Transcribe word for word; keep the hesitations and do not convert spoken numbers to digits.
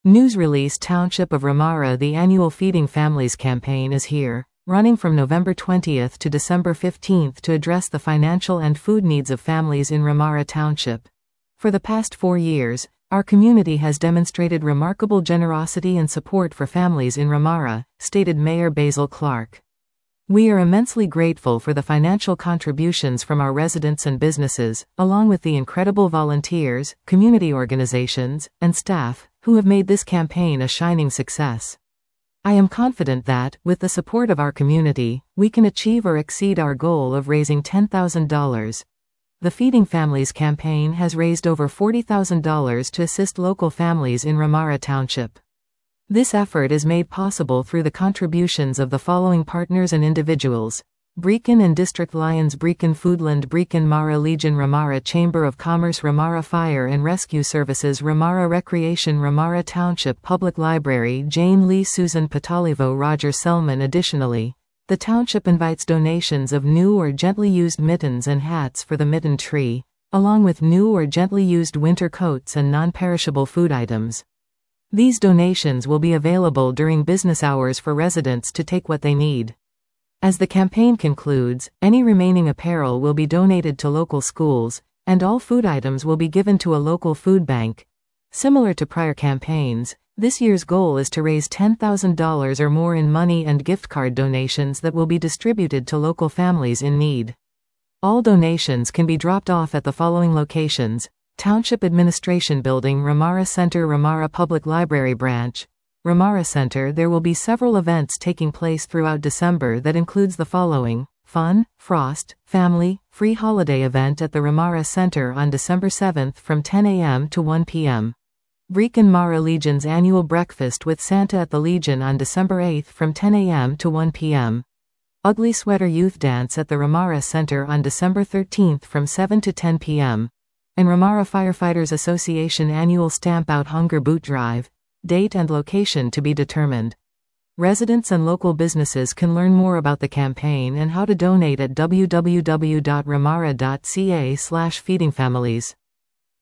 News release Township of Ramara. The annual Feeding Families campaign is here, running from November twentieth to December fifteenth to address the financial and food needs of families in Ramara Township. For the past four years, our community has demonstrated remarkable generosity and support for families in Ramara, stated Mayor Basil Clark. We are immensely grateful for the financial contributions from our residents and businesses, along with the incredible volunteers, community organizations, and staff, who have made this campaign a shining success. I am confident that, with the support of our community, we can achieve or exceed our goal of raising ten thousand dollars. The Feeding Families campaign has raised over forty thousand dollars to assist local families in Ramara Township. This effort is made possible through the contributions of the following partners and individuals: Brecon and District Lions, Brecon Foodland, Brecon Mara Legion, Ramara Chamber of Commerce, Ramara Fire and Rescue Services, Ramara Recreation, Ramara Township Public Library, Jane Lee, Susan Patalivo, Roger Selman. Additionally, the township invites donations of new or gently used mittens and hats for the mitten tree, along with new or gently used winter coats and non-perishable food items. These donations will be available during business hours for residents to take what they need. As the campaign concludes, any remaining apparel will be donated to local schools, and all food items will be given to a local food bank. Similar to prior campaigns, this year's goal is to raise ten thousand dollars or more in money and gift card donations that will be distributed to local families in need. All donations can be dropped off at the following locations: Township Administration Building, Ramara Center, Ramara Public Library Branch, Ramara Center. There will be several events taking place throughout December that includes the following: Fun, Frost, Family, Free Holiday event at the Ramara Center on December seventh from ten a m to one p m Brecon Mara Legion's annual breakfast with Santa at the Legion on December eighth from ten a m to one p m Ugly Sweater Youth Dance at the Ramara Center on December thirteenth from seven to ten p m and Ramara Firefighters Association Annual Stamp Out Hunger Boot Drive. Date and location to be determined. Residents and local businesses can learn more about the campaign and how to donate at w w w dot ramara dot c a slash feeding families.